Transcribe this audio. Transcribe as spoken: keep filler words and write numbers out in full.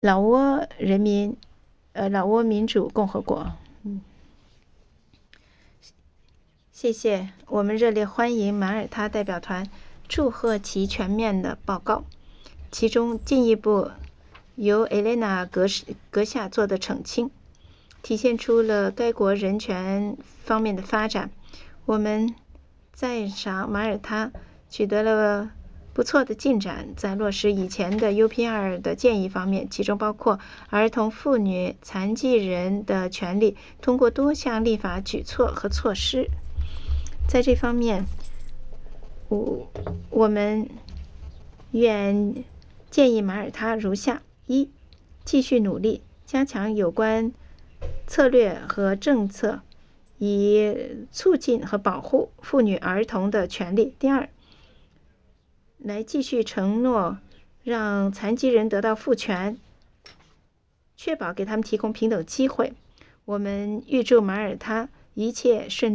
老挝人民，呃，老挝民主共和国。嗯，谢谢，我们热烈欢迎马耳他代表团，祝贺其全面的报告，其中进一步由艾莲娜阁阁下做的澄清，体现出了该国人权方面的发展。我们赞赏马耳他取得了不错的进展，在落实以前的 U P R 的建议方面，其中包括儿童、妇女、残疾人的权利，通过多项立法举措和措施。在这方面，我我们愿建议马耳他如下：一、继续努力加强有关策略和政策，以促进和保护妇女儿童的权利；第二，来继续承诺让残疾人得到赋权，确保给他们提供平等机会。我们预祝马耳他一切顺利。